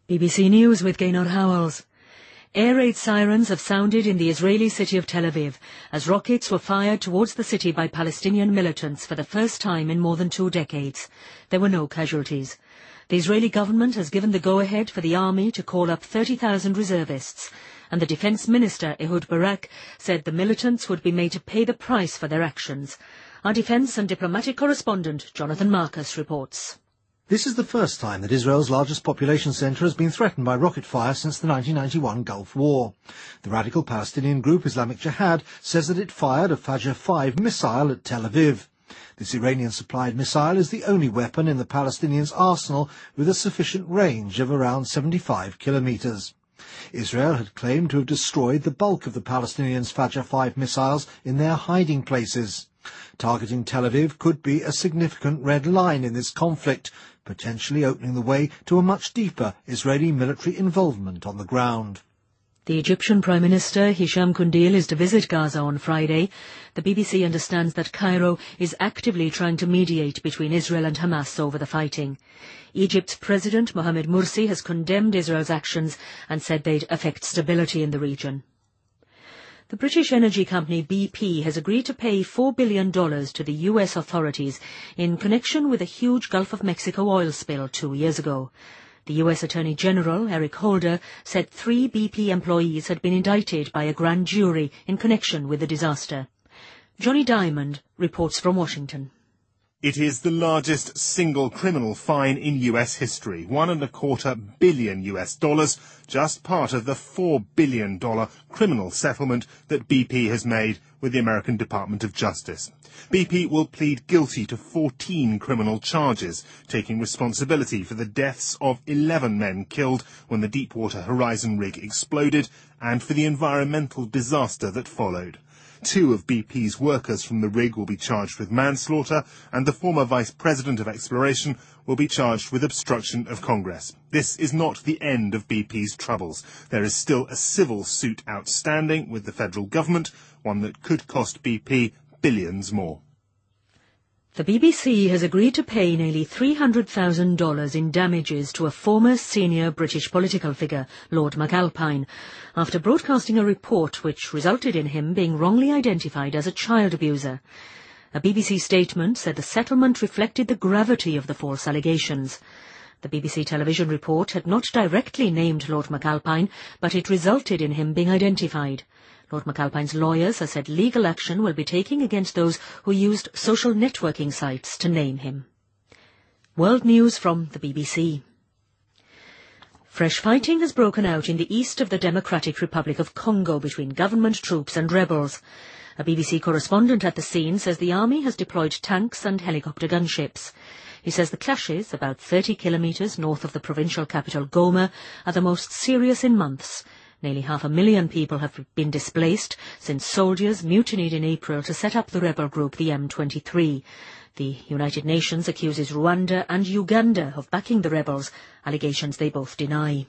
BBC News with Gaynor Howells. Air raid sirens have sounded in the Israeli city of Tel Aviv as rockets were fired towards the city by Palestinian militants for the first time in more than 2 decades. There were no casualties. The Israeli government has given the go-ahead for the army to call up 30,000 reservists, and the defence minister, Ehud Barak, said the militants would be made to pay the price for their actions. Our defence and diplomatic correspondent, Jonathan Marcus, reports. This is the first time that Israel's largest population centre has been threatened by rocket fire since the 1991 Gulf War. The radical Palestinian group Islamic Jihad says that it fired a Fajr 5 missile at Tel Aviv. This Iranian-supplied missile is the only weapon in the Palestinians' arsenal with a sufficient range of around 75 kilometres. Israel had claimed to have destroyed the bulk of the Palestinians' Fajr 5 missiles in their hiding places. Targeting Tel Aviv could be a significant red line in this conflict, potentially opening the way to a much deeper Israeli military involvement on the ground. The Egyptian Prime Minister, Hisham Kundil, is to visit Gaza on Friday. The BBC understands that Cairo is actively trying to mediate between Israel and Hamas over the fighting. Egypt's President, Mohamed Morsi, has condemned Israel's actions and said they'd affect stability in the region. The British energy company BP has agreed to pay $4 billion to the US authorities in connection with a huge Gulf of Mexico oil spill 2 years ago. The US Attorney General, Eric Holder, said 3 BP employees had been indicted by a grand jury in connection with the disaster. Johnny Diamond reports from Washington. It is the largest single criminal fine in US history, $1.25 billion, just part of the $4 billion criminal settlement that BP has made with the American Department of Justice. BP will plead guilty to 14 criminal charges, taking responsibility for the deaths of 11 men killed when the Deepwater Horizon rig exploded and for the environmental disaster that followed. 2 of BP's workers from the rig will be charged with manslaughter, and the former Vice President of Exploration will be charged with obstruction of Congress. This is not the end of BP's troubles. There is still a civil suit outstanding with the federal government, one that could cost BP billions more. The BBC has agreed to pay nearly $300,000 in damages to a former senior British political figure, Lord McAlpine, after broadcasting a report which resulted in him being wrongly identified as a child abuser. A BBC statement said the settlement reflected the gravity of the false allegations. The BBC television report had not directly named Lord McAlpine, but it resulted in him being identified. Lord McAlpine's lawyers have said legal action will be taken against those who used social networking sites to name him. World news from the BBC. Fresh fighting has broken out in the east of the Democratic Republic of Congo between government troops and rebels. A BBC correspondent at the scene says the army has deployed tanks and helicopter gunships. He says the clashes, about 30 kilometres north of the provincial capital Goma, are the most serious in months. Nearly 500,000 people have been displaced since soldiers mutinied in April to set up the rebel group the M23. The United Nations accuses Rwanda and Uganda of backing the rebels, allegations they both deny.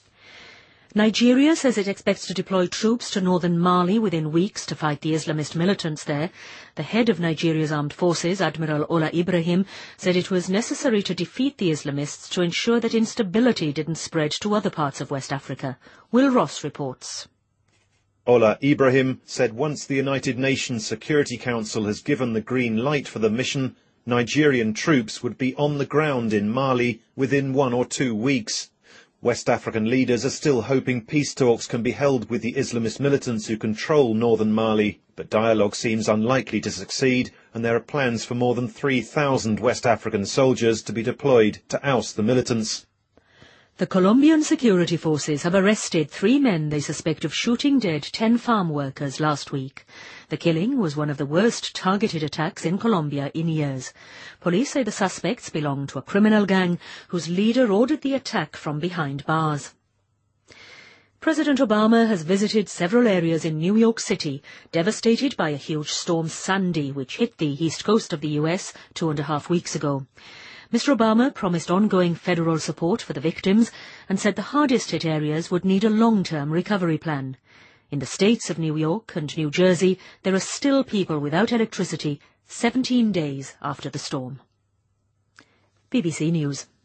Nigeria says it expects to deploy troops to northern Mali within weeks to fight the Islamist militants there. The head of Nigeria's armed forces, Admiral Ola Ibrahim, said it was necessary to defeat the Islamists to ensure that instability didn't spread to other parts of West Africa. Will Ross reports. Ola Ibrahim said once the United Nations Security Council has given the green light for the mission, Nigerian troops would be on the ground in Mali within 1 or 2 weeks. West African leaders are still hoping peace talks can be held with the Islamist militants who control northern Mali, but dialogue seems unlikely to succeed, and there are plans for more than 3,000 West African soldiers to be deployed to oust the militants. The Colombian security forces have arrested 3 men they suspect of shooting dead 10 farm workers last week. The killing was one of the worst targeted attacks in Colombia in years. Police say the suspects belong to a criminal gang whose leader ordered the attack from behind bars. President Obama has visited several areas in New York City, devastated by a huge storm Sandy, which hit the east coast of the US 2.5 weeks ago. Mr. Obama promised ongoing federal support for the victims and said the hardest hit areas would need a long-term recovery plan. In the states of New York and New Jersey, there are still people without electricity 17 days after the storm. BBC News.